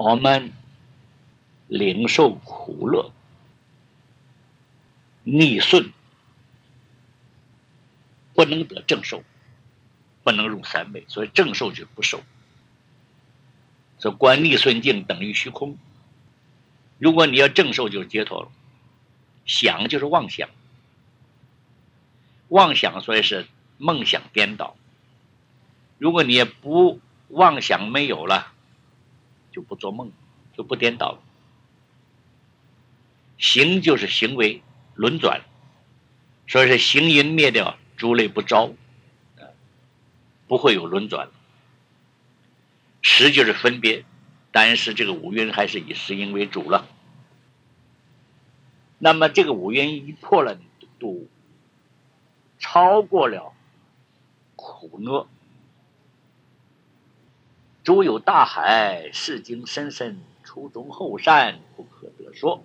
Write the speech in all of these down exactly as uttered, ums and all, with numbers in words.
我们领受苦乐，逆顺，不能得正受，不能入三昧，所以正受就不受。所以观逆顺境等于虚空。如果你要正受，就是解脱了。想就是妄想，妄想所以是梦想颠倒。如果你也不妄想没有了，就不做梦，就不颠倒了。行就是行为轮转，所以是行淫灭掉，诸类不招，不会有轮转。识就是分别，但是这个五蕴还是以识因为主了。那么这个五蕴一破了度，超过了苦乐。诸有大海，世经深深，初中后善，不可得说。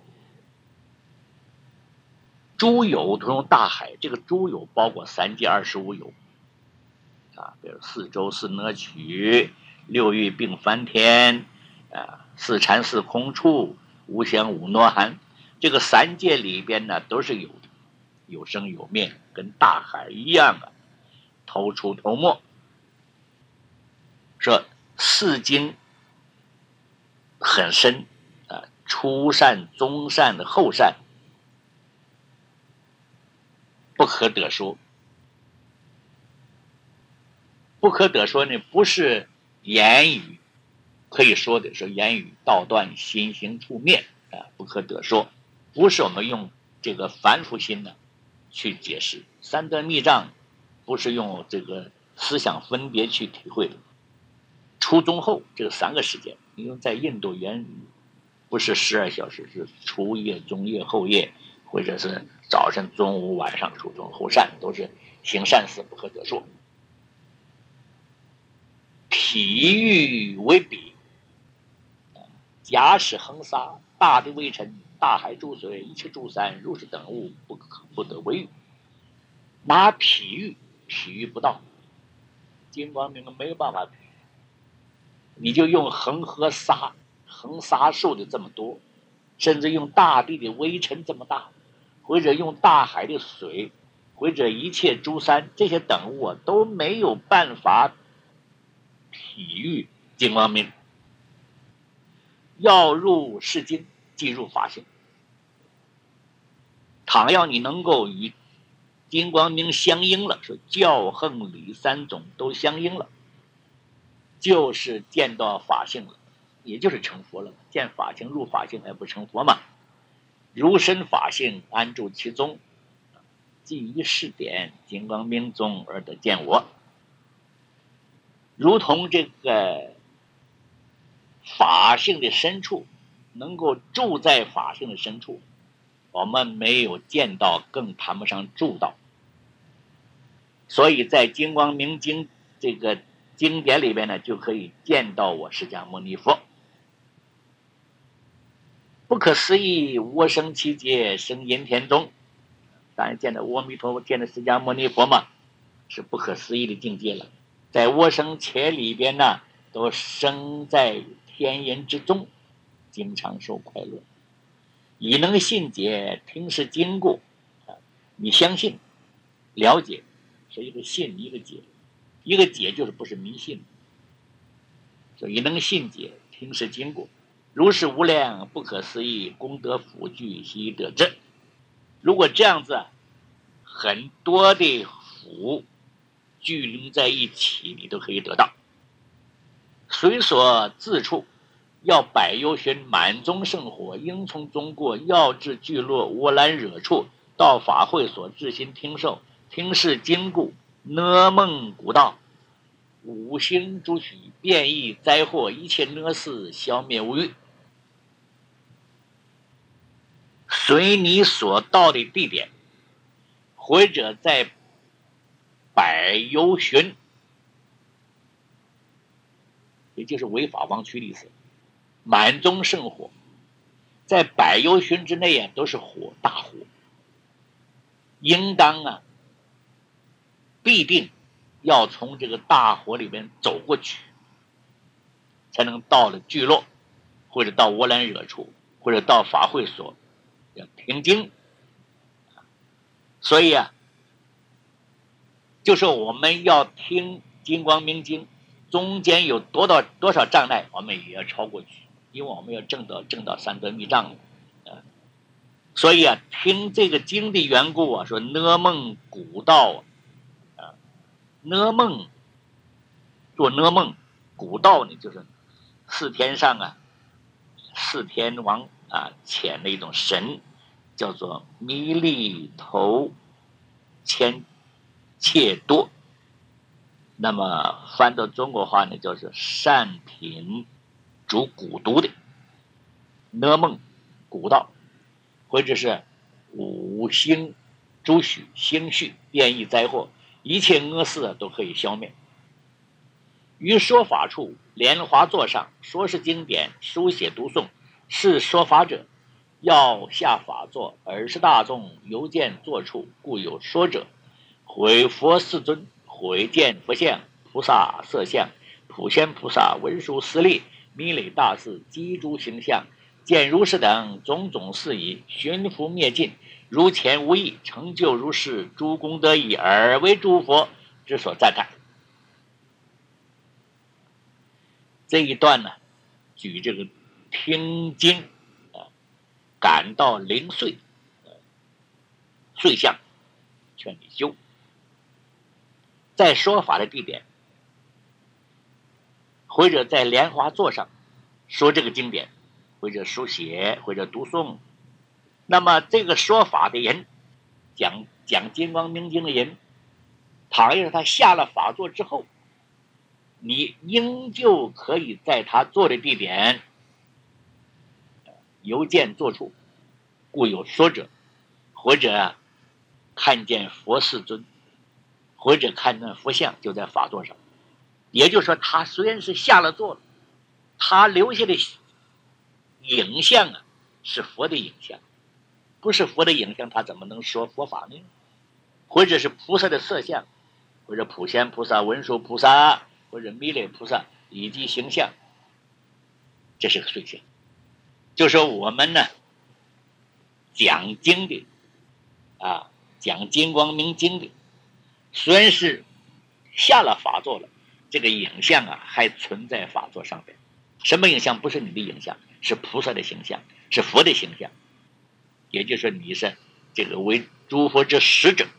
诸有都用大海，这个诸有包括三界二十五有啊，比如四周四赧曲，六欲并梵天啊，四禅四空处，无相无罗汉。这个三界里边呢，都是有的，有生有灭，跟大海一样啊，头出头没。说四经很深啊，初善、中善、后善，不可得说。不可得说呢，不是言语可以说的，是言语道断，心行处灭啊，不可得说。不是我们用这个凡夫心呢去解释。三德密藏不是用这个思想分别去体会的。初中后这三个时间，因为在印度言语不是十二小时，是初夜、中夜、后夜，或者是早晨、中午、晚上，初中后善，都是行善事不可得说。譬喻为比，假使恒沙，大地为尘，大海诸水，一切诸山，如是等物，不可不得为喻。拿譬喻，譬喻不到，金光明没有办法比，你就用恒河沙，恒沙数的这么多，甚至用大地的微尘这么大，或者用大海的水，或者一切诸山，这些等物啊都没有办法譬喻金光明。要入世经，即入法性。倘要你能够与金光明相应了，说教横理三种都相应了，就是见到法性了，也就是成佛了。见法性入法性还不成佛嘛？如身法性安住其中，即一试点金光明中而得见我。如同这个法性的深处，能够住在法性的深处，我们没有见到，更谈不上住到。所以在金光明经这个经典里边呢，就可以见到我释迦牟尼佛。不可思议，我生其劫，生阴天中。当然见到阿弥陀佛，见到释迦牟尼佛嘛，是不可思议的境界了。在我生切里边呢，都生在天音之中，经常受快乐。以能信解，听是经过，你相信了解，是一个信一个解，一个解就是不是迷信。所以能信解，听是经过，如是无量不可思议功德福聚悉得之。如果这样子，很多的福聚拢在一起，你都可以得到。随所自处，要百忧寻满中圣火，应从中过，要至聚落无拦惹处，到法会所至心听受，听是经故，呢梦古道，五行诸许，变异灾祸，一切呢事消灭无余。随你所到的地点，或者在百忧寻，也就是违法王区的意思，满中圣火，在百忧寻之内啊，都是火，大火，应当啊，必定要从这个大火里边走过去，才能到了聚落， 或者到窝兰惹处，或者到法会所要听经。所以啊，就是我们要听金光明经，中间有多少多少障碍，我们也要超过去，因为我们要证到证到三德密藏。啊，所以啊，听这个经的缘故啊，说呢梦古道啊，呢梦做呢梦，古道呢就是四天上啊，四天王啊遣的一种神，叫做弥利头千切多。那么翻到中国话呢，就是善品主蛊毒的呢梦蛊道，或者是五星诸许星序变异灾祸，一切恶事都可以消灭。于说法处莲华座上，说是经典，书写读诵，是说法者要下法座，尔时大众犹见坐处，故有说者。毁佛世尊，毁见佛像，菩萨色相，普贤菩萨文殊师利，弥勒大士机诸形象，见如是等种种事宜，寻伏灭尽，如前无异，成就如是诸功德已，而为诸佛之所赞叹。这一段呢，举这个听经啊，感到零碎，碎相劝你修。在说法的地点，或者在莲华座上说这个经典，或者书写，或者读诵。那么这个说法的人，讲讲金光明经的人，倘若他下了法座之后，你应就可以在他坐的地点犹见坐处，故有说者，或者看见佛世尊，或者看见佛像就在法座上。也就是说，他虽然是下了座了，他留下的影像啊是佛的影像，不是佛的影像他怎么能说佛法呢？或者是菩萨的色相，或者普贤菩萨、文殊菩萨，或者弥勒菩萨以及形象，这是个碎相。就说我们呢讲经的啊，讲金光明经的，虽然是下了法座了，这个影像啊还存在法座上面。什么影像？不是你的影像，是菩萨的形象，是佛的形象。也就是说，你是这个为诸佛之使者，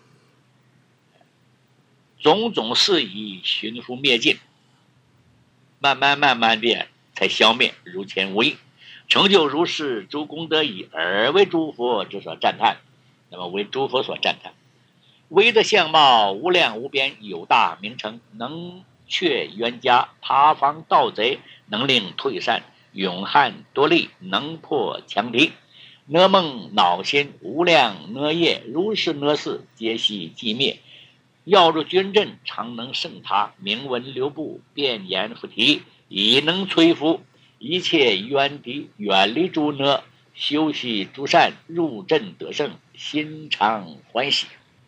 种种事宜寻伏灭尽，慢慢慢慢的才消灭，如前无异，成就如是诸功德已，而为诸佛之所赞叹。那么为诸佛所赞叹，为的相貌无量无边，有大名称，能却冤家，他方盗贼，能令退散，勇悍多力，能破强敌。呢梦恼心无量呢业，如是呢事皆悉寂灭。要入军阵，常能胜他，名闻流布，变言复提，以能摧伏一切冤敌，远离诸呢，修习诸善，入阵得胜，心常欢喜。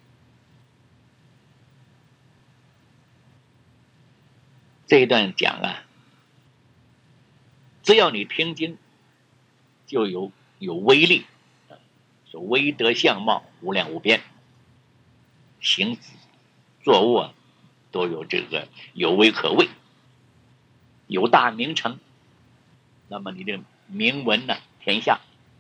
这一段讲啊，只要你听经，就有有威力，说威德相貌无量无边，行作物啊都有这个有威可畏，有大名成。那么你的名闻呢天下，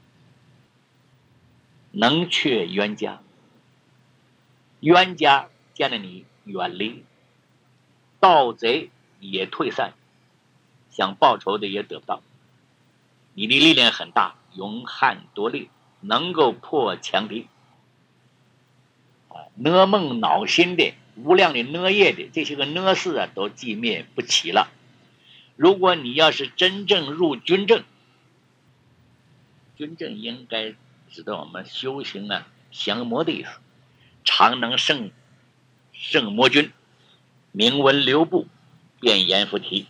能却冤家，冤家见了你远离，盗贼也退散，想报仇的也得不到。你的力量很大，勇悍多力，能够破强敌。呢梦恼心的无量的呢业的这些个呢事啊都寂灭不起了。如果你要是真正入军阵，军阵应该指的我们修行啊降魔的意思，常能胜胜魔军，名闻流布，变言复提。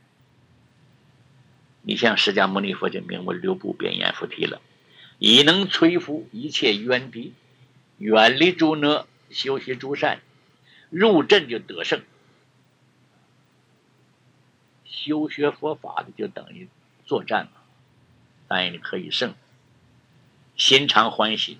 你像释迦牟尼佛就名闻流布，变言复提了，以能摧伏一切冤敌，远离诸呢，修习诸善，入阵就得胜。修学佛法的就等于作战嘛， 但你可以胜，心常欢喜。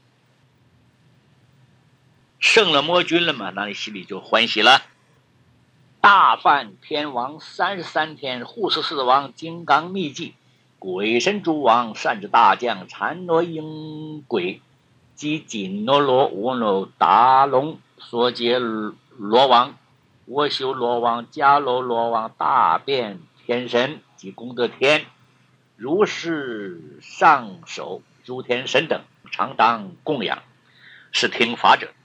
胜了魔君了嘛，那你心里就欢喜了。大梵天王三十三天，护持四王金刚秘技，鬼神诸王善之大将禅罗鹰鬼及紧罗罗乌罗达龙所结罗王我修罗王迦罗罗王大变天神及功德天如是上首诸天神等常当供养，是听法者。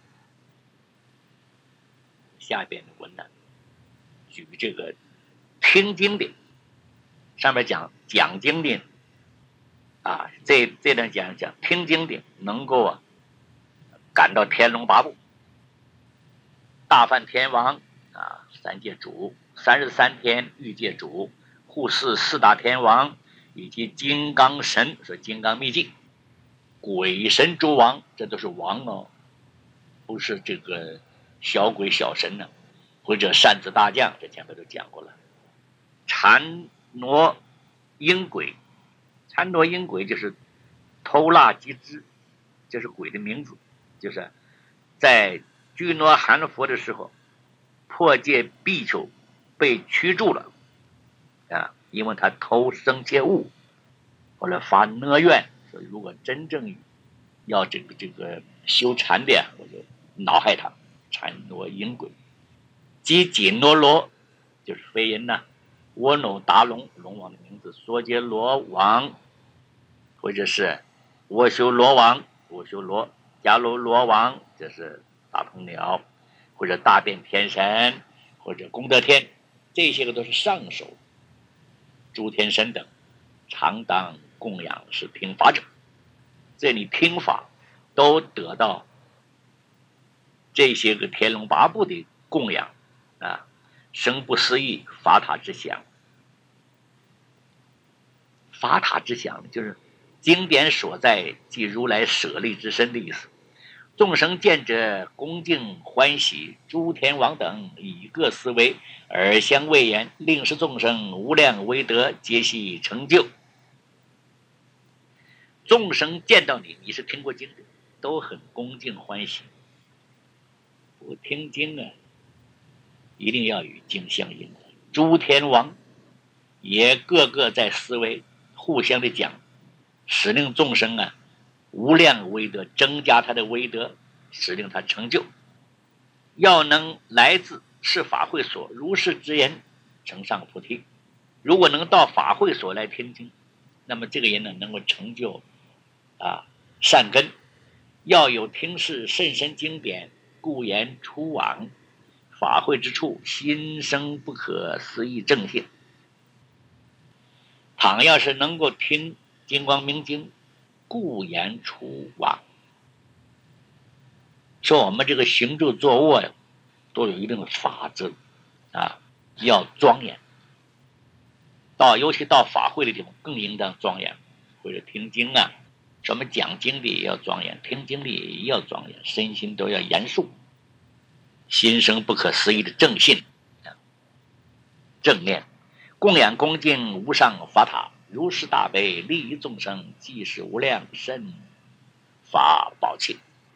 下边的文呢，举这个听经的，上面讲讲经的啊，这这段讲讲听经的能够啊感到天龙八部，大梵天王啊，三界主，三十三天欲界主，护世四大天王，以及金刚神说金刚秘境，鬼神诸王，这都是王哦，不是这个小鬼小神呢、啊，或者擅自大将，这前面都讲过了。禅挪阴鬼，禅挪阴鬼就是偷蜡即知，这是鬼的名字，就是在居罗含佛的时候，破戒比丘被驱逐了啊，因为他偷生切物，后来发讷愿，所以如果真正要这个这个修禅的，我就恼害他。禅挪阴鬼，即紧罗罗就是飞人呐、啊，窝努达龙龙王的名字，梭杰罗王，或者是我修罗王，我修罗迦罗罗王，这是大鹏鸟，或者大变天神，或者功德天，这些个都是上首诸天神等常当供养，是听法者。这里听法都得到这些个天龙八部的供养啊，生不思议，法塔之祥。法塔之祥就是经典所在，即如来舍利之身的意思。众生见者恭敬欢喜，诸天王等以各思维而相谓言，令使众生无量威德，皆悉成就。众生见到你，你是听过经的，都很恭敬欢喜。我听经啊，一定要与经相应。诸天王也个个在思维，互相的讲，使令众生啊无量威德，增加他的威德，使令他成就。要能来自是法会所如是之人，成上菩提。如果能到法会所来听经，那么这个人呢能够成就啊善根。要有听事甚深经典，故言出往法会之处，心生不可思议正性。倘要是能够听金光明经，故言出往，说我们这个行住坐卧呀，都有一定的法则啊，要庄严。到尤其到法会的地方更应当庄严，或者听经啊，什么讲经的也要庄严，听经的也要庄严，身心都要严肃，心生不可思议的正信、啊、正念，供养恭敬无上法塔，如是大悲，利益众生，即是无量甚法宝器。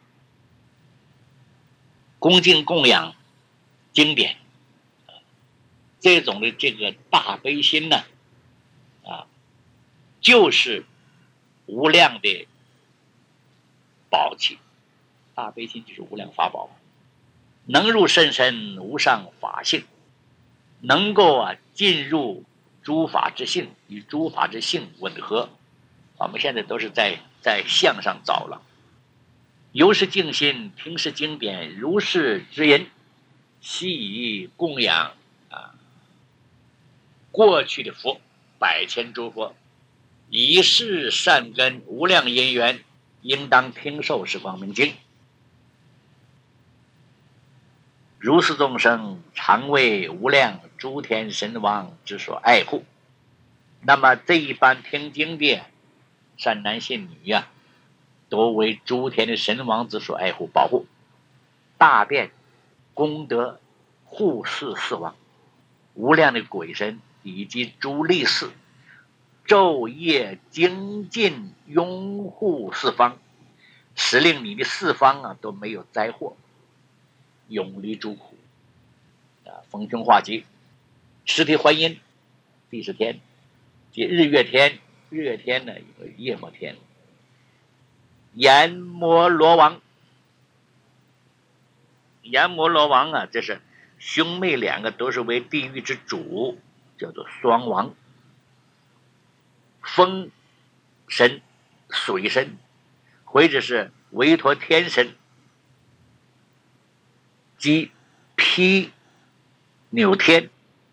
恭敬供养经典，这种的这个大悲心呢，啊，就是无量的宝器。大悲心就是无量法宝，能入甚深无上法性，能够啊进入诸法之性，与诸法之性吻合。我们现在都是在在相上找了。由是静心，听是经典，如是之人，悉以供养啊过去的佛，百千诸佛，以是善根无量因缘，应当听受是光明经。如是众生，常为无量诸天神王之所爱护。那么这一般听经的善男信女呀、啊，都为诸天的神王之所爱护保护。大变功德护世四王，无量的鬼神以及诸力士昼夜精进，拥护四方，使令你的四方啊都没有灾祸，永离诸苦啊，逢凶化吉。实体观音第十天，即日月天，日月天呢有夜摩天，阎摩罗王，阎摩罗王啊，这是兄妹两个都是为地狱之主，叫做双王。风神、水神，或者是委托天神，即毗扭天。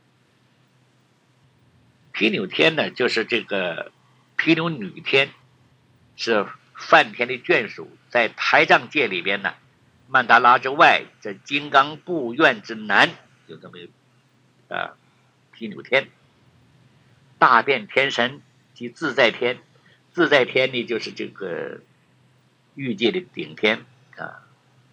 毗扭天呢，就是这个毗扭女天，是梵天的眷属，在台藏界里边呢，曼达拉之外，这金刚部院之南有这么一个啊毗扭天。大变天神即自在天，自在天呢就是这个欲界的顶天啊。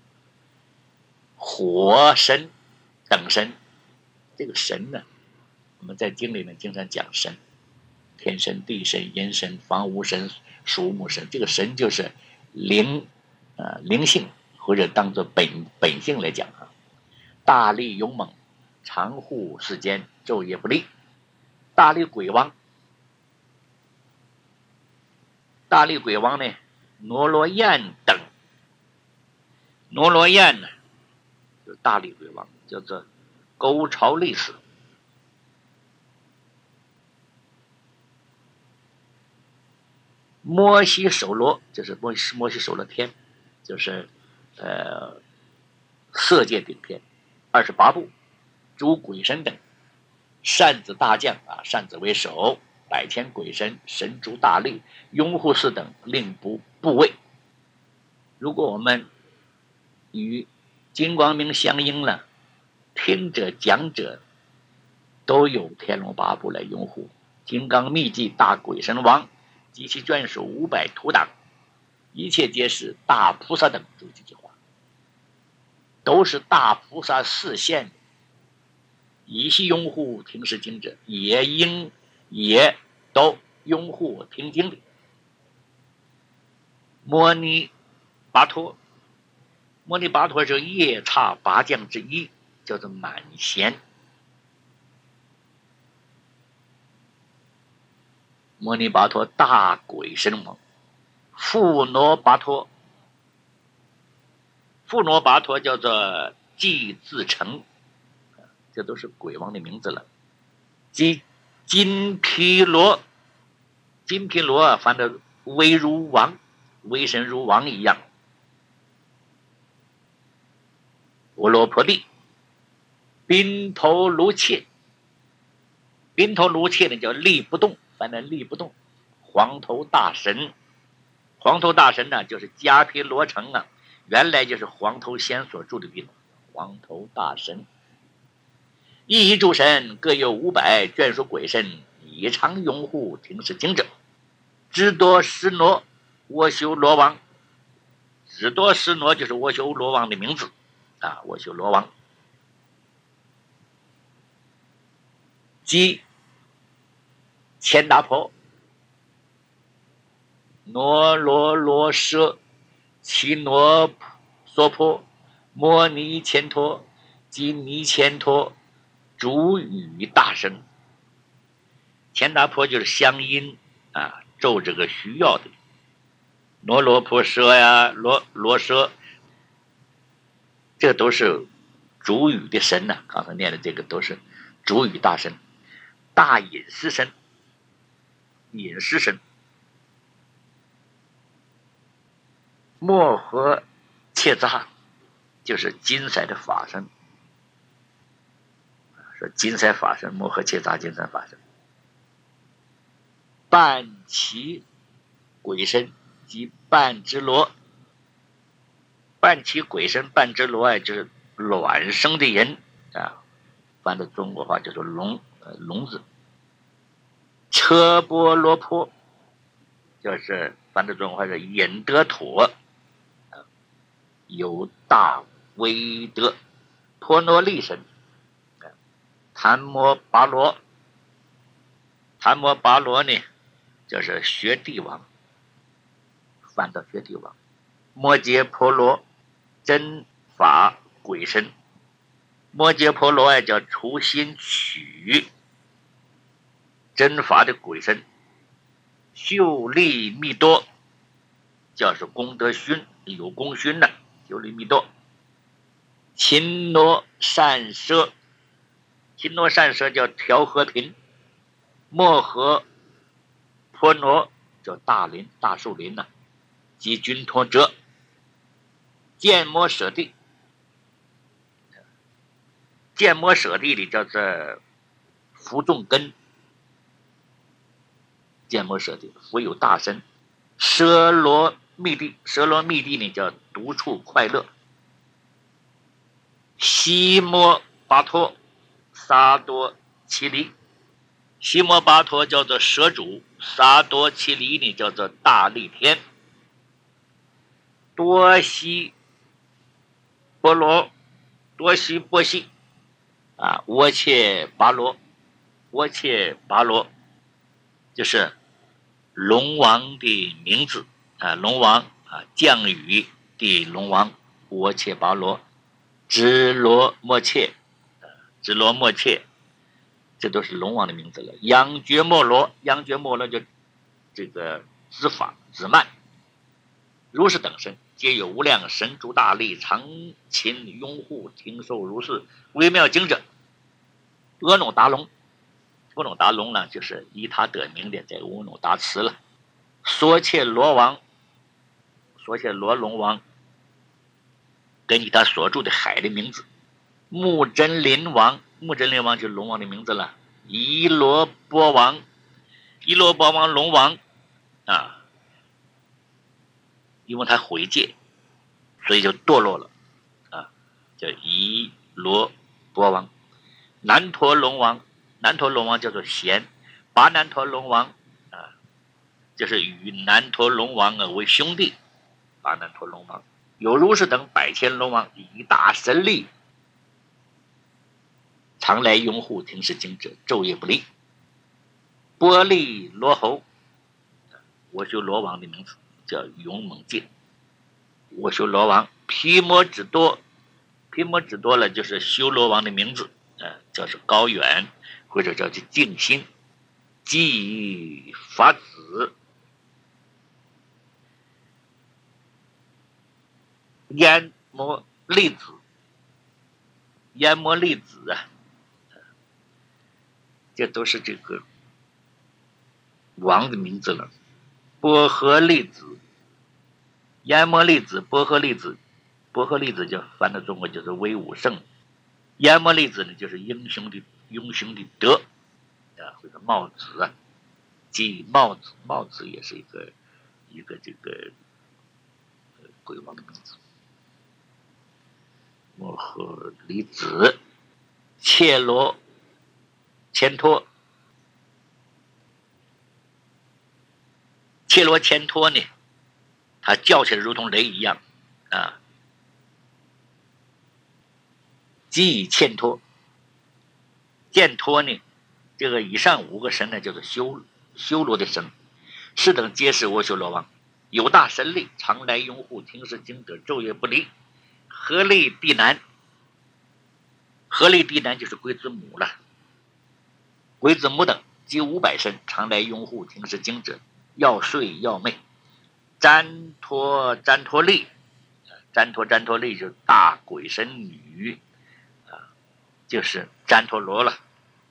火神等神，这个神呢，我们在经里面经常讲神，天神、地神、阴神、房屋神、树木神，这个神就是灵啊灵性，或者当作本本性来讲啊。大力勇猛，常护世间，昼夜不离。大力鬼王，大力鬼王呢，挪罗焰等，挪罗焰呢，就是大力鬼王，叫做沟潮历史。摩西首罗，就是摩西摩西首罗天，就是呃色界顶天，二十八部，诸鬼神等。扇子大将啊，扇子为首，百千鬼神，神主大力，拥护四等，令不部位。如果我们与金光明相应了，听者讲者都有天龙八部来拥护。金刚秘籍大鬼神王及其眷属五百徒党，一切皆是大菩萨等。注意这句话，都是大菩萨示现，以系拥护听是经者，也应也都拥护听经的。摩尼跋陀，摩尼跋陀是夜叉八将之一，叫做满贤。摩尼跋陀大鬼神王，富罗跋陀，富罗跋陀叫做祭自成，这都是鬼王的名字了。即金毗罗，金毗罗啊，翻的威如王，威神如王一样。波罗婆帝，宾头卢切，宾头卢切呢叫力不动，翻的力不动。黄头大神，黄头大神呢就是迦毗罗城啊，原来就是黄头仙所住的地方。黄头大神，一一诸神各有五百眷属鬼神，以常拥护听是经者。智多施罗，我修罗王，智多施罗就是我修罗王的名字啊，我修罗王。即千达婆，挪罗罗舍，奇挪娑婆，摩尼乾陀，及尼乾陀，主语大神。千达婆就是香音啊，咒这个需要的。挪罗婆舍呀，罗罗舍，这都是主语的神呐、啊。刚才念的这个都是主语大神。大隐师神，隐师神，摩诃切扎就是金色的法身，说金色法身，摩诃切扎金色法身。半旗鬼神及半只罗，半旗鬼神半只罗啊，就是卵生的人啊，翻的中国话就是龙，呃，龙子。车波罗婆就是翻的中国话是引得妥，有大威德。婆罗利神，檀摩跋罗，檀摩跋罗呢就是雪地王，翻到雪地王。摩羯婆罗真法鬼神，摩羯婆罗也叫初心曲，真法的鬼神。秀利密多叫是功德勋，有功勋的秀利密多。秦罗善舍，秦罗善舍叫调和平。漠河婆罗叫大林大树林呐、啊，即君陀折。建摩舍地，建摩舍地里叫做福众根，建摩舍地福有大身。舍罗密地，舍罗密地呢叫独处快乐。西摩巴托萨多奇离，西摩巴托叫做舍主，萨多奇离呢叫做大力天。多西波罗，多西波西啊，窝切巴罗，窝切巴罗就是龙王的名字啊，龙王啊，降雨的龙王，窝切巴罗。直罗莫切，直罗莫切，这都是龙王的名字了。央觉摩罗，央觉摩罗就这个知法知慢。如是等身，皆有无量神诸大力，常勤拥护，听受如是微妙经者。阿耨达龙，阿耨达龙呢，就是以他得名的这个阿耨达池了。索切罗王，索切罗龙王，根据他所住的海的名字。木真林王，木真林王就是龙王的名字了。伊罗波王，伊罗波王龙王啊。因为他毁戒，所以就堕落了啊，叫伊罗波王。南陀龙王，南陀龙王叫做贤，巴南陀龙王啊，就是与南陀龙王啊为兄弟。巴南陀龙王有如是等百千龙王，以大神力，常来拥护听是经者，昼夜不离。波利罗侯，我修罗王的名字叫勇猛劲。我修罗王毗摩只多，毗摩只多了就是修罗王的名字，呃、叫是高远，或者叫做静心。即法子，淹摩利子，淹摩利子啊，这都是这个王的名字了。波河利子，淹摩利子，波河利子，波河利子就翻到中国就是威武圣。淹摩利子呢，就是英雄的英雄的德啊，或者帽子啊，即帽子，帽子也是一个一个这个鬼王的名字。摩诃离子，切罗千托，切罗千托呢，它叫起来如同雷一样啊。即欠托，见托呢，这个以上五个神呢，叫做修修罗的神，是等皆是阿修罗王，有大神力，常来拥护听是经者，昼夜不离。合力地南，合力地南就是龟子母了，龟子母等及五百身，常来拥护听是经者，要睡要寐。占陀占陀利，占陀占陀利就是大鬼神女啊，就是占陀罗了。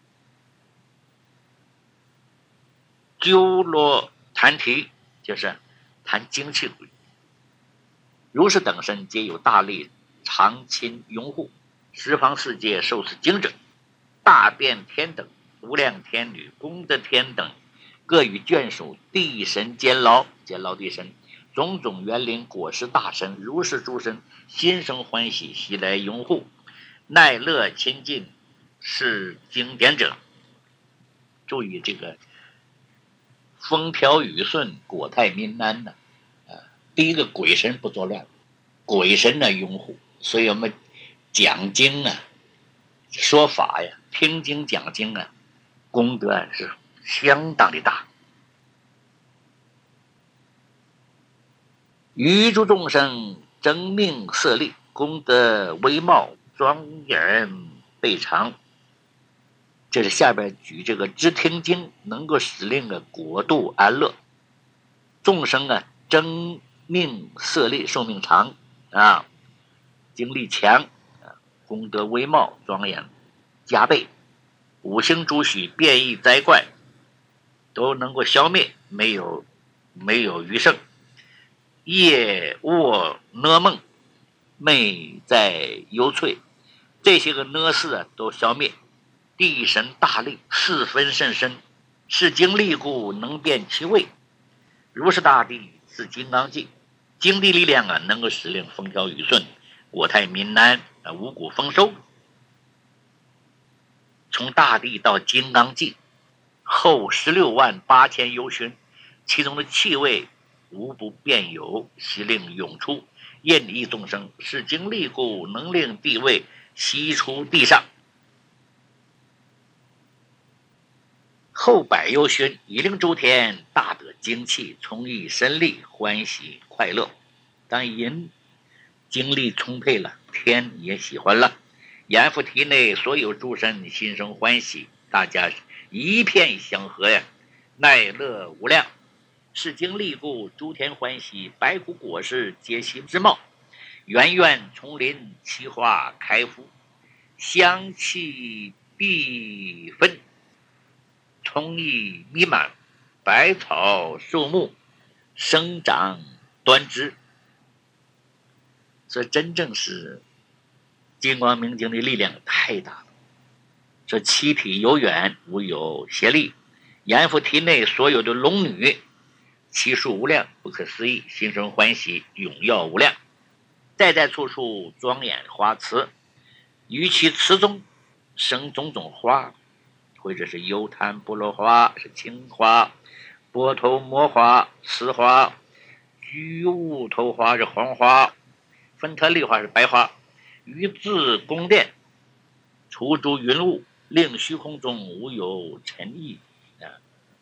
鸠罗檀提就是弹精气鬼。如是等身，皆有大力，常亲拥护，十方世界受此经者，大变天等、无量天女、功德天等，各与眷属地神监牢，监牢地神，种种园林果实大神，如是诸神，心生欢喜，悉来拥护，耐乐亲近，是经典者。注意这个风调雨顺，国泰民安呢、啊。第一个鬼神不作乱，鬼神呢拥护，所以我们讲经啊、说法呀、听经讲经啊，功德是相当的大。 余诸众生争命色力，功德威貌庄严倍长。这是下边举这个知听经能够使令的国度安乐，众生啊争命色力，寿命长啊，精力强，功德威貌庄严加倍，五行诸许变异灾怪都能够消灭，没有没有余剩。夜卧呢梦，寐在幽翠，这些个呢事啊都消灭。地神大力，四分甚深，是经力故能变其位。如是大地是金刚境，经地力量啊能够使令风调雨顺，国泰民安，五谷丰收。从大地到金刚境后十六万八千由旬，其中的气味无不变有，使令涌出，业益众生，是经力故能令地位悉出地上。后百由旬，以令诸天大得精气，从益身力，欢喜快乐。当人精力充沛了，天也喜欢了，阎浮提内所有诸神心生欢喜，大家一片祥和呀，奈乐无量。是经力故，诸天欢喜，白骨果实皆悉之貌，圆圆丛林，奇花开敷，香气缤纷，葱意弥漫，百草树木生长端直。所以真正是金光明经的力量太大了。这七体有远，无有协力，阎浮提内所有的龙女，其数无量，不可思议，心生欢喜，永耀无量。在在处处庄严花池，于其池中生种种花，或者是幽檀波罗花，是青花，波头摩花雌花，居物头花是黄花，芬特利花是白花。于自宫殿除诸云雾，令虚空中无有尘意啊，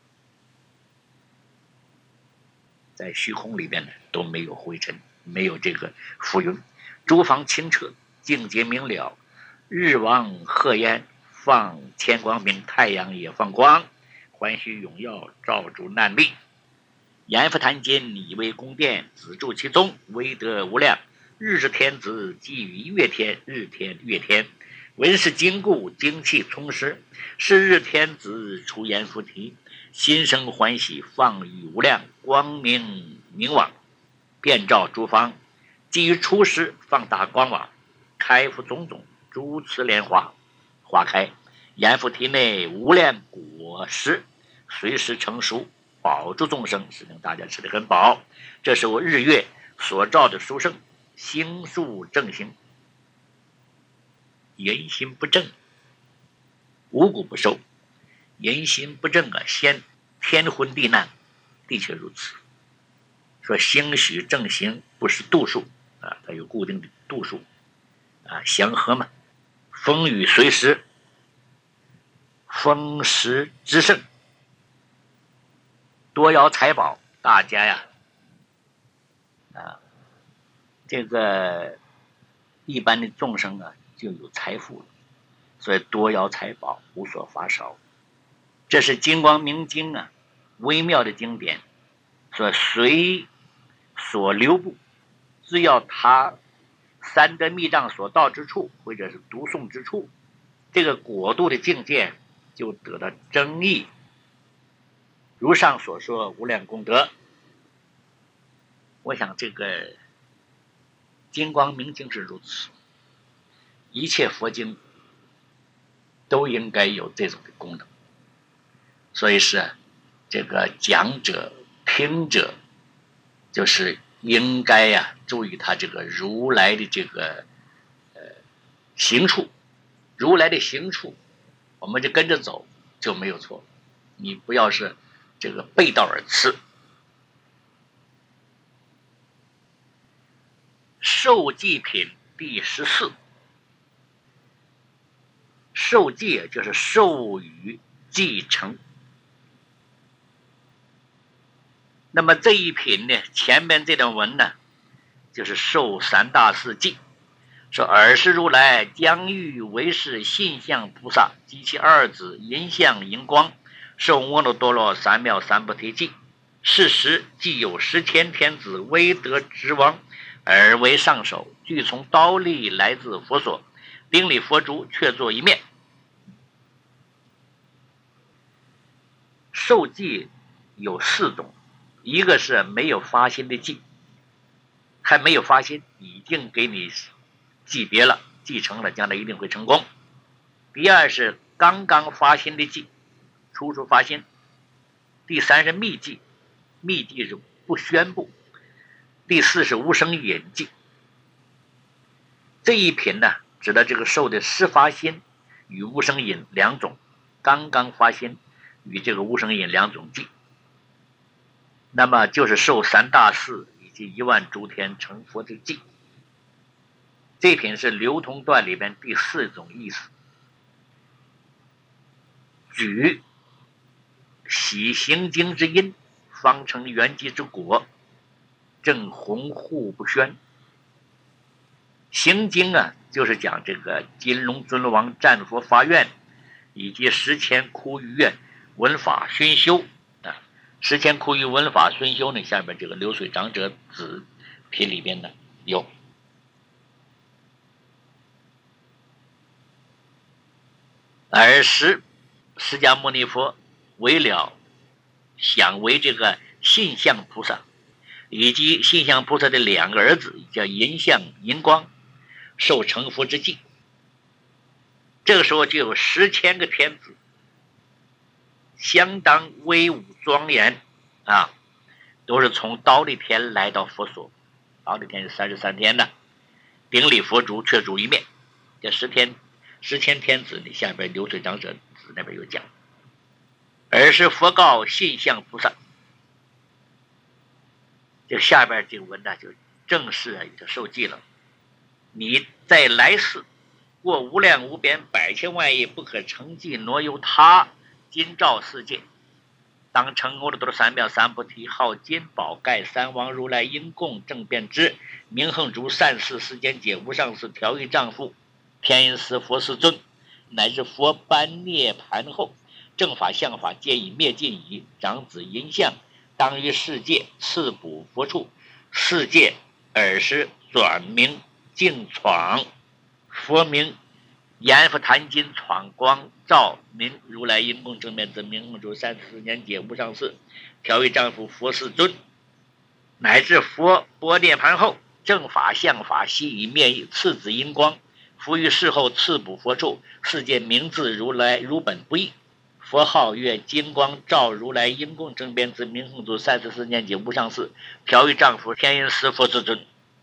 在虚空里边呢都没有灰尘，没有这个浮云。诸房清澈，境界明了，日王鹤烟，放千光明，太阳也放光，欢喜永耀，照诸难历。阎浮檀间以为宫殿，子住其中，威德无量。日之天子寄于月天，日天月天，闻是经故，精气充实。是日天子出阎浮提，心生欢喜，放雨无量，光明明网，遍照诸方。基于初时，放大光网，开敷种种诸慈莲花，花开。阎浮提内无量果实，随时成熟，保住众生，使令大家吃得很饱。这是我日月所照的殊胜，星宿正行。人心不正，五谷不收。人心不正啊，先天昏地难，的确如此。说星许正行不是度数啊，它有固定的度数啊，祥和嘛，风雨随时，风时之盛，多摇财宝，大家呀啊，这个一般的众生啊就有财富了，所以多摇财宝，无所乏少。这是金光明经啊微妙的经典，所以随所留步，只要他三德密藏所到之处，或者是读诵之处，这个果度的境界就得到增益。如上所说无量功德，我想这个金光明经是如此，一切佛经都应该有这种的功能。所以是这个讲者听者，就是应该呀、啊、注意他这个如来的这个呃行处，如来的行处，我们就跟着走就没有错。你不要是这个背道而驰。受记品第十四，受记就是授予继承。那么这一品呢，前面这段文呢就是受三大事记，说尔时如来将欲为是信相菩萨及其二子银相银光受摩罗多罗三藐三菩提记。是时既有十千天子威德之王而为上首，俱从刀立来自佛所，顶礼佛足，却坐一面。受记有四种，一个是没有发心的记，还没有发心，已经给你记别了，记成了，将来一定会成功。第二是刚刚发心的记，初初发心。第三是密记，密记是不宣布。第四是无声隐记。这一品呢，指的这个受的实发心与无声隐两种，刚刚发心与这个无声隐两种记。那么就是受三大事以及一万诸天成佛之记。这一品是流通段里边第四种意思。举喜行经之因，方成圆寂之果，正弘护不宣。行经啊，就是讲这个金龙尊王战佛发愿，以及十千窟域愿闻法熏修啊。十千窟域闻法熏修呢，下面这个流水长者子品里边呢有。尔时释迦牟尼佛为了想为这个信相菩萨以及信相菩萨的两个儿子叫银相银光受成佛之记。这个时候就有十千个天子，相当威武庄严啊，都是从忉利天来到佛所。忉利天是三十三天的，顶礼佛足，却足一面。这十天十千天子，你下边流水长者子那边有讲。而是佛告信相菩萨，这下边这个文呢就正式就受记了。你在来世过无量无边百千万亿不可成计挪由他今照世界，当成阿耨多罗三藐三菩提号金宝盖三王如来因供正遍知明恒足善事世间解无上士调御丈夫天音师佛世尊，乃至佛般涅盘后，正法相法皆已灭尽矣。长子银相当于世界次补佛处，世界尔时转名净闯，佛名阎浮檀金闯光照明如来因供正面之明恒足三十四年解无上士调御丈夫佛世尊，乃至佛般涅盘后，正法相法悉已灭矣。次子银光伏于世后次补佛处，世界名字如来如本不异。佛号曰金光照如来因供正遍之明恒足三十四年解无上士调御丈夫天音师佛之尊。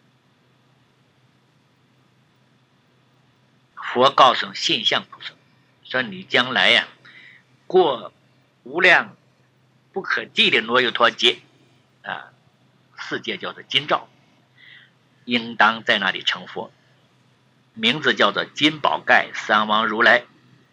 佛告诉信相菩萨说，你将来呀、啊、过无量不可计的罗由陀劫啊，世界叫做金照，应当在那里成佛，名字叫做金宝盖三王如来。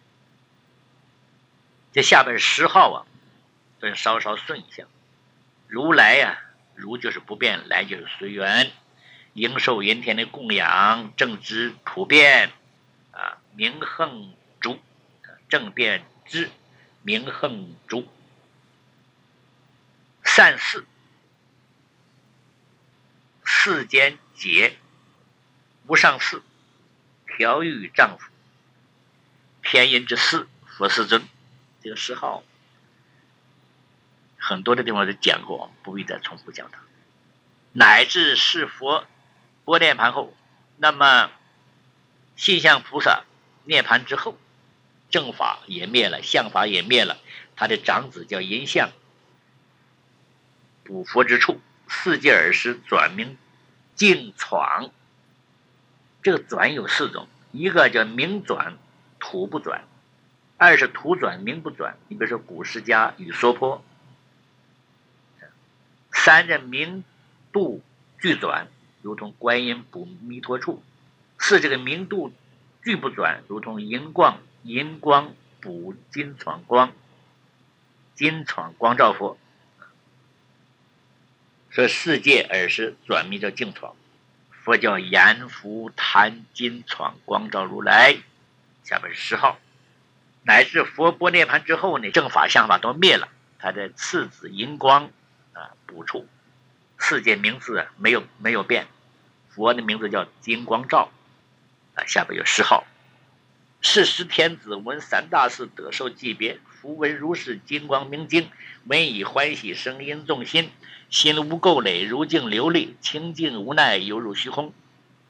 这下边十号啊，分稍稍顺一下。如来呀、啊，如就是不变，来就是随缘，应受人天的供养，正知普遍啊，明恒足，正遍知，明恒足，善事，世间解，无上士，调御丈夫，天音之师，佛世尊。这个十号很多的地方都讲过，不必再重复讲它。乃至是佛般涅盘后，那么信相菩萨涅盘之后，正法也灭了，相法也灭了，他的长子叫银相，补佛之处，世界尔时转名净闯。这个转有四种，一个叫名转土不转，二是土转名不转，你比如说古释迦与娑婆。三是名度俱转，如同观音补弥陀处。四这个名度俱不转，如同银光银光补金闯光，金闯光照佛。说世界尔时转名叫净闯。 佛教阎浮檀金闯光照如来，下面是十号，乃至佛波涅盘之后呢，正法相法都灭了，他的次子银光啊补处，世界名字没有没有变，佛的名字叫金光照啊，下边有十号。是十天子闻三大事得受记别，福闻如是金光明经，闻以欢喜声音众心，心无垢累，如镜流丽，清净无奈，犹如虚空。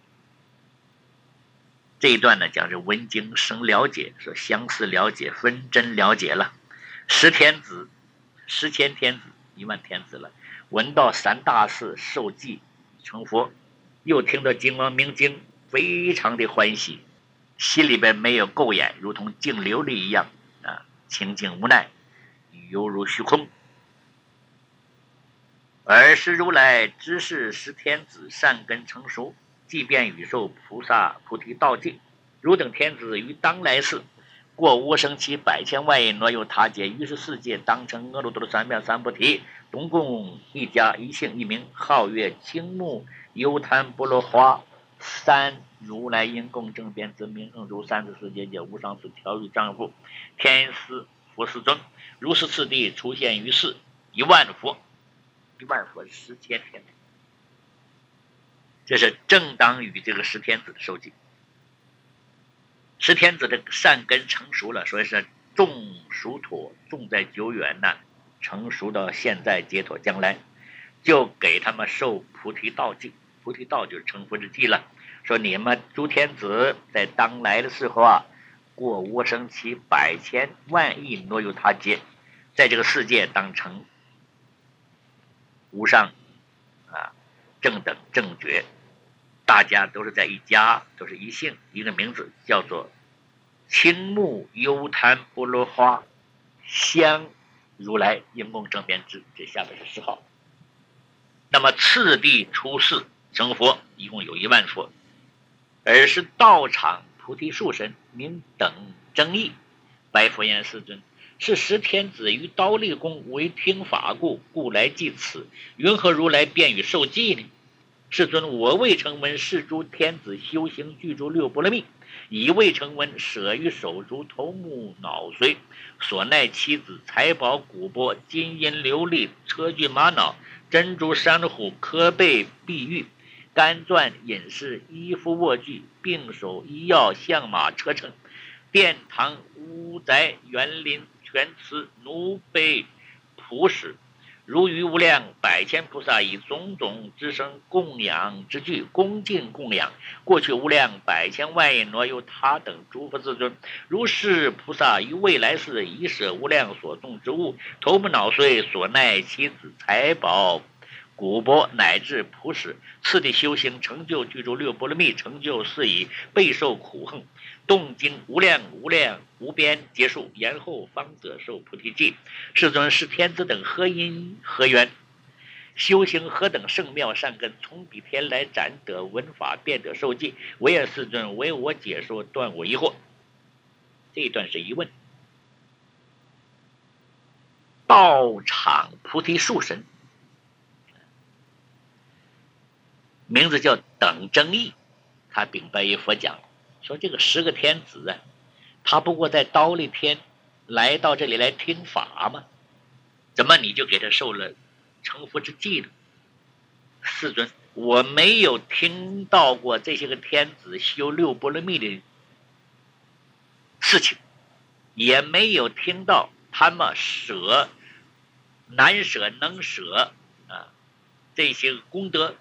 这一段呢，讲是闻经生了解，说相似了解，分真了解了。十天子，十千天子，一万天子了，闻到三大事受记成佛，又听到金光明经，非常的欢喜。心里边没有垢眼，如同净琉璃一样啊，清净无奈，犹如虚空。而是如来知是十天子善根成熟，即便与受菩萨菩提道尽，汝等天子于当来世，过无生期百千万亿挪游他界，于是世界当成阿耨多罗三藐三菩提，东共一家一姓一名，号曰青木幽檀波罗花。三如来因共正遍知名胜如三十世界界无上士调御丈夫天师佛世尊，如是次第出现于世，一万佛，一万佛十千天，这是正当与这个十天子的受记。十天子的善根成熟了，所以是种熟妥，种在久远呢，成熟到现在解脱将来，就给他们受菩提道记。菩提道就是成佛之记了，说你们诸天子在当来的时候啊，过无生期百千万亿挪游他界，在这个世界当成无上啊正等正觉，大家都是在一家，都是一姓，一个名字叫做青木幽檀波罗花香如来因共正遍知，这下面是十号。那么次第出世成佛，一共有一万佛，而是道场菩提树神名等争议，白佛言世尊，是十天子于刀立宫为听法故，故来记此，云何如来便与受记呢？世尊，我未曾闻是诸天子修行具足六波罗蜜，以未曾闻舍于手足头目脑髓，所奈妻子财宝古帛金银琉璃车具玛瑙珍珠珊瑚科贝碧玉干钻饮食衣服卧具病手医药象马车乘殿堂屋宅园林泉池奴婢仆使，如于无量百千菩萨以种种之生供养之具恭敬供养，过去无量百千万亿挪游他等诸佛世尊，如是菩萨于未来世以舍无量所种之物，头目脑髓所奈妻子财宝古帛乃至普使，次第修行成就具足六波罗蜜，成就是以备受苦恨，动经无量无量无边结束，然后方得受菩提记。世尊是天子等何因何缘，修行何等圣妙善根，从彼天来斩得闻法，便得受记。唯愿世尊为我解说，断我疑惑。这一段是疑问。道场菩提树神，名字叫等争议，他禀白于佛讲，说这个十个天子啊，他不过在刀立天来到这里来听法吗？怎么你就给他受了成佛之记呢？世尊，我没有听到过这些个天子修六波罗蜜的事情，也没有听到他们舍难舍能舍啊这些功德。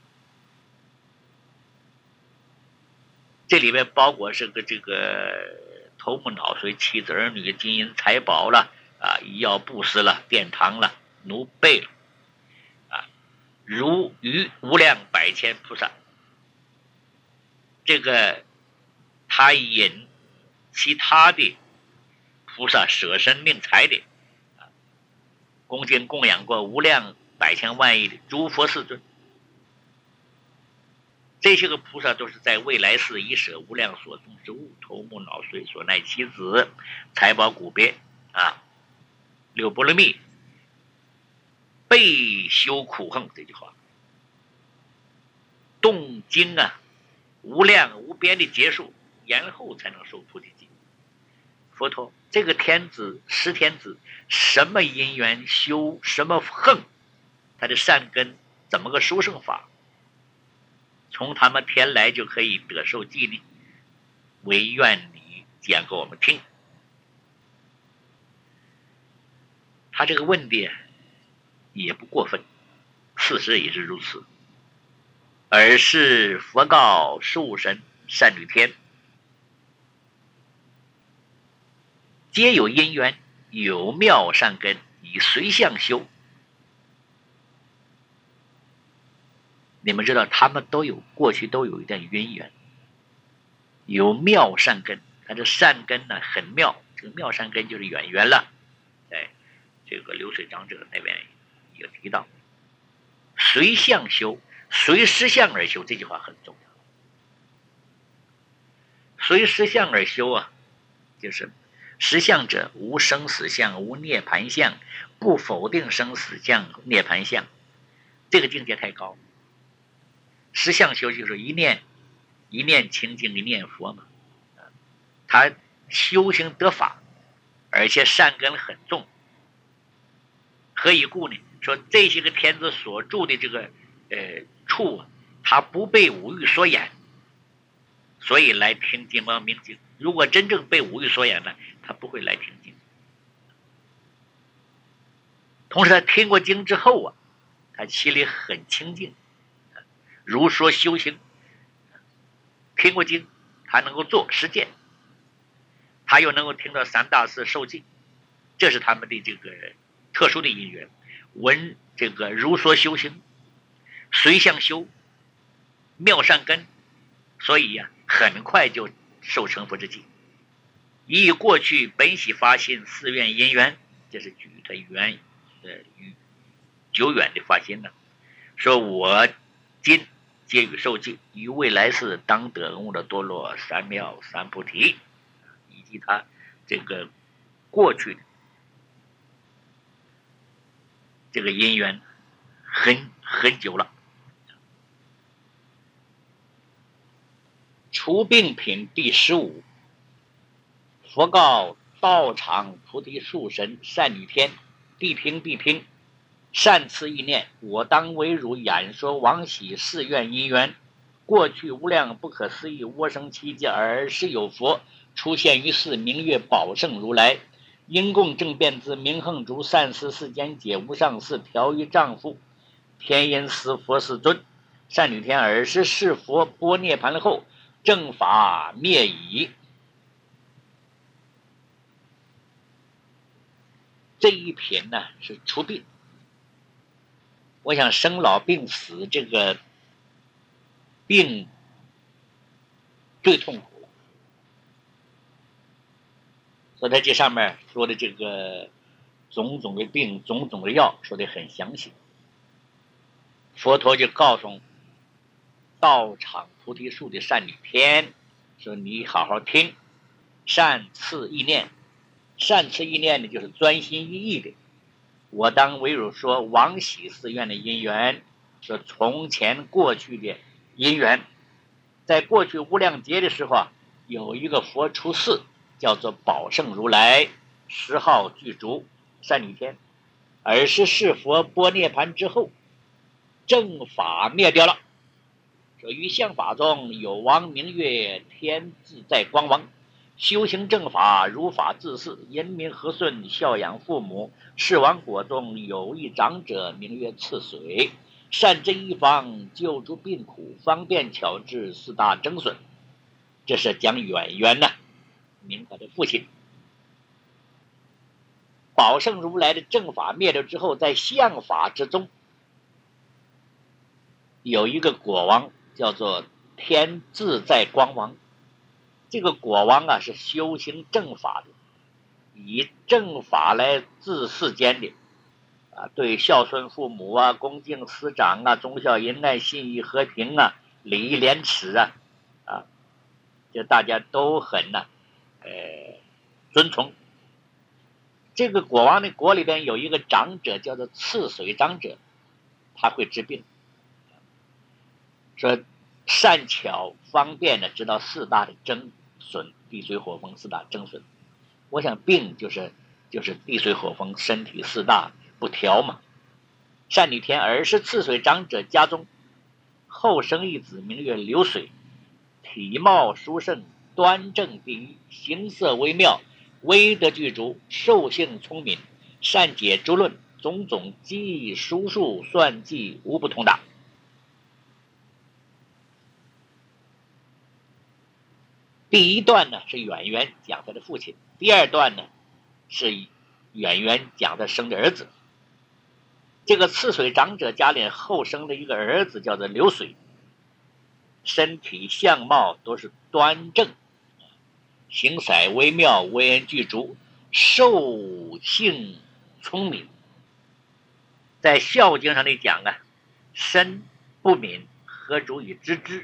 这里面包括是个这个头目脑髓妻子儿女金银财宝了啊，医药布施了，殿堂了，奴婢了啊，如于无量百千菩萨，这个他引其他的菩萨舍身命财的啊，恭敬供养过无量百千万亿的诸佛世尊。这些个菩萨都是在未来世以舍无量所种之物，头目脑髓所奈妻子财宝古别啊，六波罗蜜备修苦恨，这句话动经啊无量无边的劫数，然后才能受菩提记。佛陀这个天子十天子什么因缘修什么横，他的善根怎么个殊胜法，从他们天来就可以得受记呢？唯愿你讲给我们听。他这个问的也不过分，事实也是如此。尔是佛告寿神善女天，皆有因缘，有妙善根，以随相修。你们知道他们都有过去都有一点因缘，有妙善根，他这善根呢很妙，这个妙善根就是远缘了。哎，这个流水长者那边有提到，随相修，随实相而修，这句话很重要。随实相而修啊，就是实相者无生死相，无涅盘相，不否定生死相、涅盘相，这个境界太高。实相修就是一念一念清净，一念佛嘛，他修行得法，而且善根很重。何以故呢？说这些个天子所住的这个呃处啊，他不被五欲所掩，所以来听经光明经。如果真正被五欲所掩呢，他不会来听经。同时他听过经之后啊，他心里很清净，如说修行，听过经他能够做实践，他又能够听到三大士受记，这是他们的这个特殊的因缘。闻这个如说修行，随相修，妙善根，所以呀、啊，很快就受成佛之记。以过去本喜发心寺院因缘，这是举他远呃久远的发心呢。说我今皆与受记，于未来世当得悟的多罗三藐三菩提，以及他这个过去的这个因缘很很久了。除病品第十五，佛告道场菩提树神善女天，必听必听，善持意念，我当为汝演说往昔誓愿因缘，过去无量不可思议涡生七劫，而是有佛出现于世，名曰宝胜如来，因供正变之明恒主，善施世间解无上士，调于丈夫，天音师佛世尊。善女天尔时是佛波涅盘后，正法灭矣。这一品呢是除病。我想生老病死这个病最痛苦了，所以在这上面说的这个种种的病、种种的药说的很详细。佛陀就告诉道场菩提树的善女天，说你好好听，善持意念，善持意念呢就是专心一意的。我当为汝说往昔寺院的因缘，说从前过去的因缘，在过去无量劫的时候啊，有一个佛出世，叫做宝胜如来，十号具足善女天，而是是佛波涅盘之后，正法灭掉了。说于相法中有王名曰天自在光王，修行正法，如法自是，人民和顺，孝养父母。世王国中有一长者，名曰赤水，善治一方，救助病苦，方便巧治，四大争损。这是讲远渊呐，明他的父亲。宝胜如来的正法灭了之后，在相法之中有一个国王，叫做天自在光王。这个国王啊是修行正法的，以正法来治世间的啊，对孝顺父母啊，恭敬师长啊，忠孝仁爱，信义和平啊，礼义廉耻啊，啊，这大家都很呢、啊，呃，尊崇。这个国王的国里边有一个长者，叫做赤水长者，他会治病。 说善巧方便的知道四大的征损，地水火风四大征损。我想病就是就是地水火风身体四大不调嘛。单于天儿时次水长者家中，后生一子，名曰流水，体貌殊胜，端正秉仪，形色微妙，威德具足，兽性聪明，善解诸论，种种技艺书数算计无不通达。第一段呢是远渊讲他的父亲，第二段呢是远渊讲他生的儿子。这个次水长者家里后生的一个儿子叫做流水，身体相貌都是端正，形色微妙，为人具足，兽性聪明。在《孝经》上里讲啊，身不敏，何足以知之？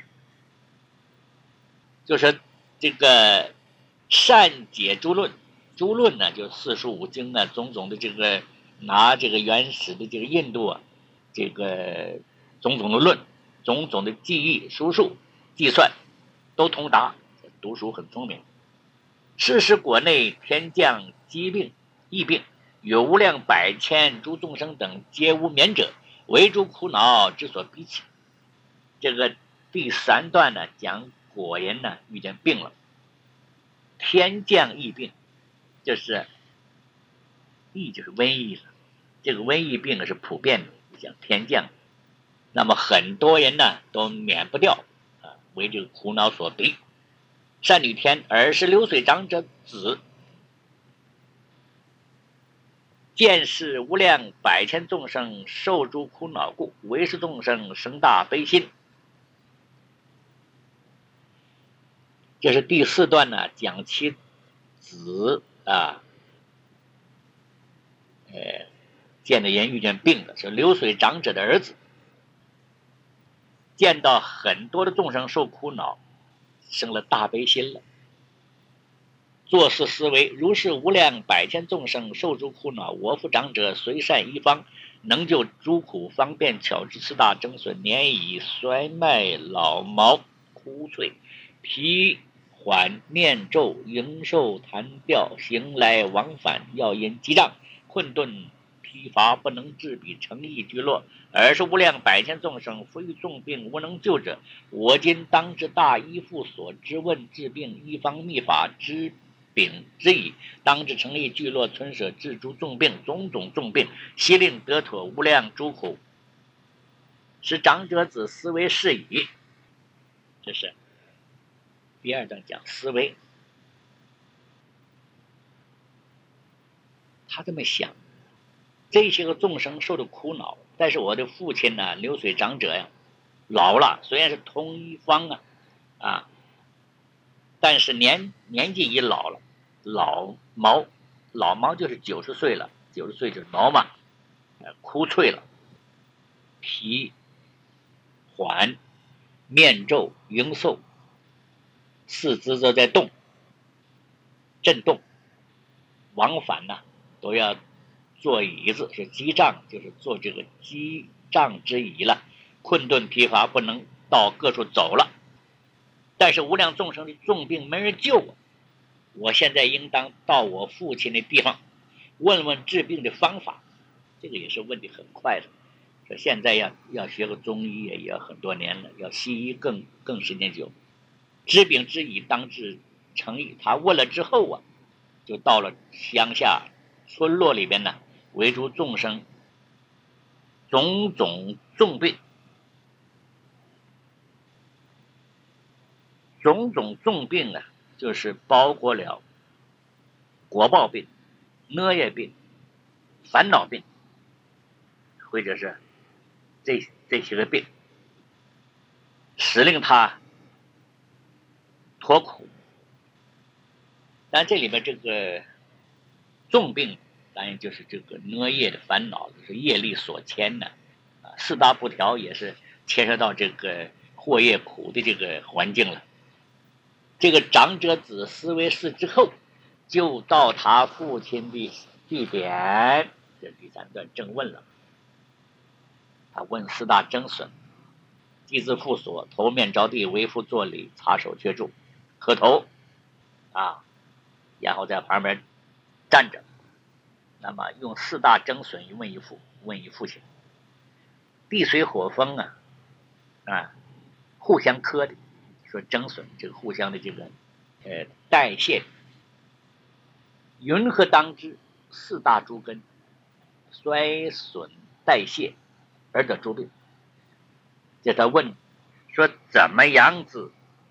就是这个善解诸论，诸论呢，就四书五经呢，种种的这个拿这个原始的这个印度啊，这个种种的论，种种的记忆、书数、计算都通达，读书很聪明。世时国内天降疾病、疫病，有无量百千诸众生等，皆无免者，唯诸苦恼之所逼起。这个第三段呢，讲果人呢遇见病了，天降疫病，就是疫就是瘟疫了。这个瘟疫病是普遍的，讲天降，那么很多人呢都免不掉啊，为这个苦恼所逼。单于天儿时流水长者子，见是无量百千众生受诸苦恼故，为是众生生大悲心。这是第四段呢，讲其子啊，呃，见的人遇见病的，是流水长者的儿子，见到很多的众生受苦恼，生了大悲心了。做事思维，如是无量百千众生受诸苦恼，我父长者随善一方，能救诸苦，方便巧知四大征损，年已衰迈，老毛枯脆，皮缓面皱，营瘦弹掉，行来往返，要因激胀，困顿疲乏，不能治彼，诚意居落。而是无量百千众生，夫遇重病无能救者，我今当知大医父所知问治病一方秘法之秉之矣，当知诚意聚落，存舍治诸重病，种种重病，悉令得妥无量诸苦，使长者子思维是矣。这是第二章讲思维，他这么想，这些个众生受的苦恼，但是我的父亲呢，流水长者呀，老了，虽然是同一方啊，啊，但是年年纪已老了，老毛，老毛就是九十岁了，九十岁就是老嘛，呃，枯脆了，皮缓，面皱，营瘦，四肢都在动，震动，往返呢都要坐椅子，是击杖，就是做这个击杖之椅了，困顿疲乏，不能到各处走了。但是无量众生的重病没人救我，我现在应当到我父亲的地方问问治病的方法。这个也是问题很快的，说现在要要学个中医也要很多年了，要西医更更时间久。治病之以当治诚意，他问了之后啊，就到了乡下村落里边呢，围诸众生种种重病，种种重病啊，就是包括了果报病、恶业病、烦恼病，或者是这这些个病，使令他脱苦。但这里面这个重病，当然就是这个恶业的烦恼，就是业力所牵的啊，四大不调也是牵涉到这个祸业苦的这个环境了。这个长者子思维事之后，就到他父亲的地点，这第三段正问了，他问四大征损， 祭字复所，头面着地，为父作礼，擦手却住，磕头啊，然后在旁边站着，那么用四大征损问一父，问一父亲。地水火风啊啊，互相磕的，说征损这个互相的这个呃代谢。云何当之？四大诸根衰损代谢而得诸病。这他问说怎么样子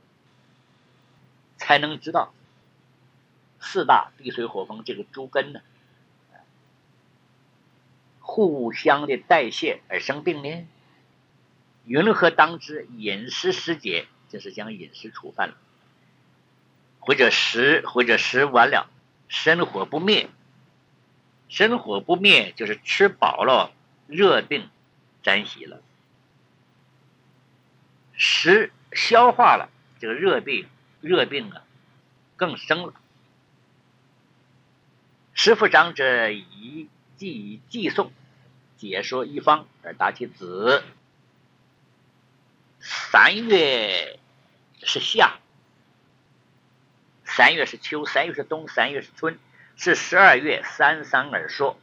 才能知道四大地水火风这个诸根呢互相的代谢而生病呢？云何当之？饮食失节，这是讲饮食触犯了，或者食或者食完了，身火不灭。身火不灭就是吃饱了，热病沾袭了，食消化了，这个热病热病啊更生了。师父长者以记记诵解说一方而答其子。三月是夏，三月是秋，三月是冬，三月是春，是十二月三三而说。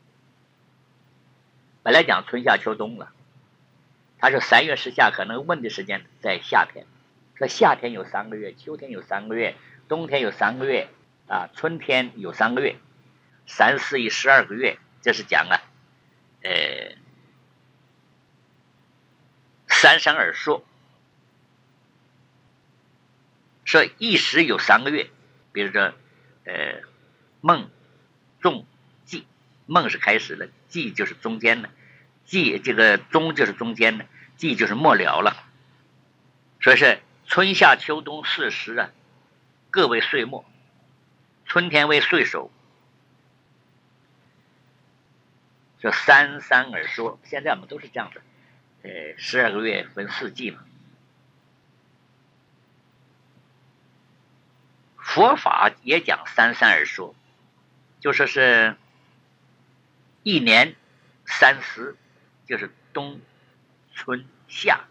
本来讲春夏秋冬了，他说三月是夏，可能问的时间在夏天。说夏天有三个月，秋天有三个月，冬天有三个月啊，春天有三个月，三四一十二个月，这是讲啊，呃，三三而说。说一时有三个月，比如说，呃，孟、仲、季。孟是开始了，季就是中间的，季这个中就是中间的，季就是末了了。所以是春夏秋冬四时啊，各为岁末，春天为岁首。这三三而说，现在我们都是这样的，呃，十二个月分四季嘛。佛法也讲三三而说，就说是一年三时，就是冬、春、夏，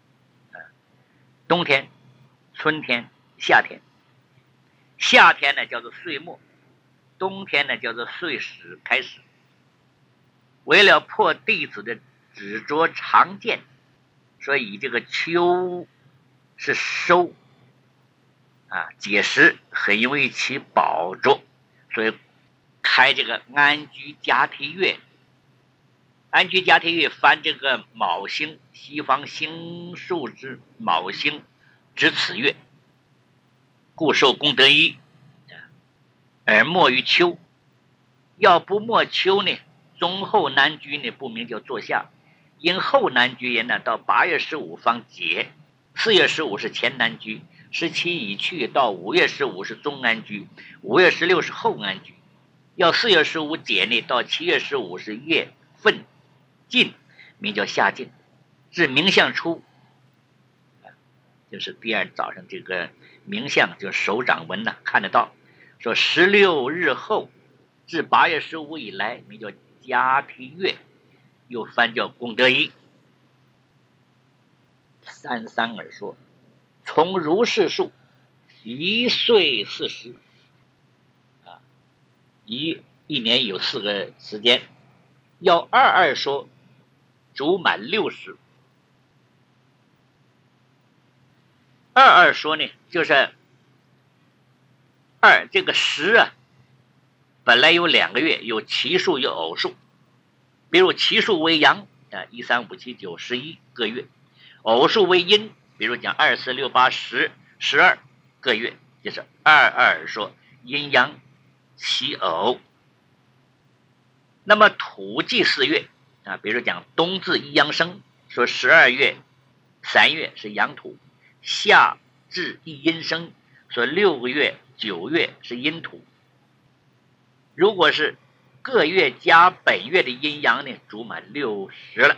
冬天、春天、夏天。夏天呢叫做岁末，冬天呢叫做岁始开始。为了破弟子的执着常见，所以这个秋是收啊，解释很容易起宝着，所以开这个安居家庭月。安居家庭月翻这个卯星，西方星数之卯星之此月，故受功德一，而莫于秋。要不莫秋呢，中后南居呢不明叫坐下，因后南居也呢到八月十五方解，四月十五是前南居，十七已去到五月十五是中安居，五月十六是后安居。要四月十五解呢，到七月十五是月份尽，名叫夏尽。至冥象初，就是第二早上这个冥象，就是手掌纹呐、啊，看得到。说十六日后至八月十五以来，名叫家庭月，又翻叫功德一。三三而说，从如是数，一岁四十啊，一一年有四个时间。要二二说，足满六十。二二说呢，就是二这个十啊，本来有两个月，有奇数有偶数。比如奇数为阳啊，一三五七九十一个月；偶数为阴，比如讲二四六八十十二个月，就是二二说阴阳奇偶。那么土季四月啊，比如讲冬至一阳生，说十二月、三月是阳土；夏至一阴生，说六个月、九月是阴土。如果是各月加本月的阴阳呢，足满六十了。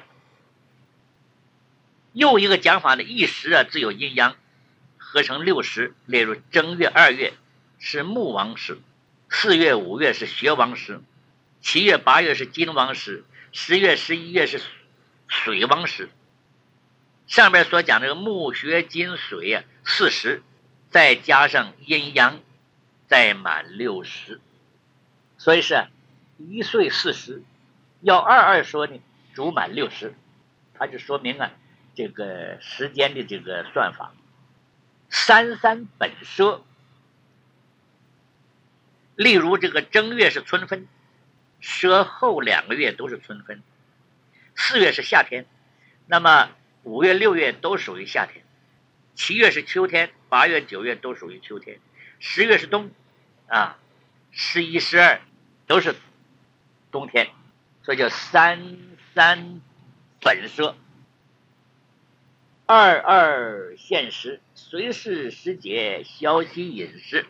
又一个讲法呢，一时啊自有阴阳，合成六十。例如正月、二月是木王时，四月、五月是学王时，七月、八月是金王时，十月、十一月是水王时。 上边所讲这个木血金水啊，四十，再加上阴阳，再满六十，所以是一岁四十。要二二说呢，主满六十，它就说明啊，这个时间的这个算法。三三本奢，例如这个正月是春分，奢后两个月都是春分，四月是夏天，那么五月六月都属于夏天，七月是秋天，八月九月都属于秋天，十月是冬啊，十一十二都是冬天，所以叫三三本奢。二二现时，随时时节，消息饮食，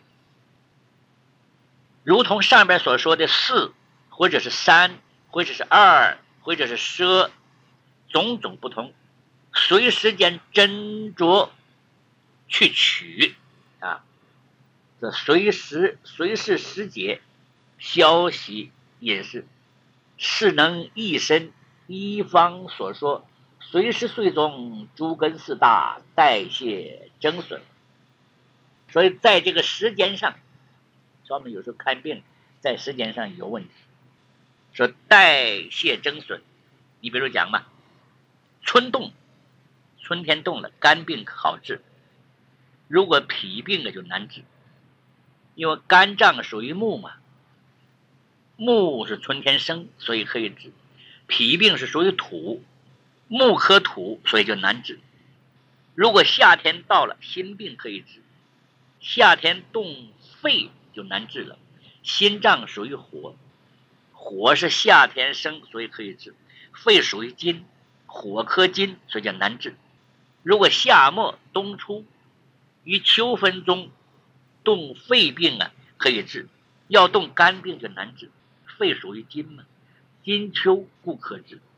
如同上边所说的四，或者是三，或者是二，或者是奢，种种不同，随时间斟酌去取啊，这随时随时时节，消息饮食，是能一身一方所说。随时随中，诸根四大，代谢增损。所以在这个时间上，我们有时候看病在时间上有问题，说代谢增损。你比如讲嘛，春冻，春天冻了，肝病好治，如果脾病了就难治，因为肝脏属于木嘛，木是春天生，所以可以治。脾病是属于土，木克土，所以就难治。如果夏天到了，心病可以治，夏天冻肺就难治了。心脏属于火，火是夏天生，所以可以治。肺属于金，火克金，所以叫难治。如果夏末冬初于秋分中冻肺病啊，可以治；要冻肝病就难治。肺属于金嘛，金秋故可治。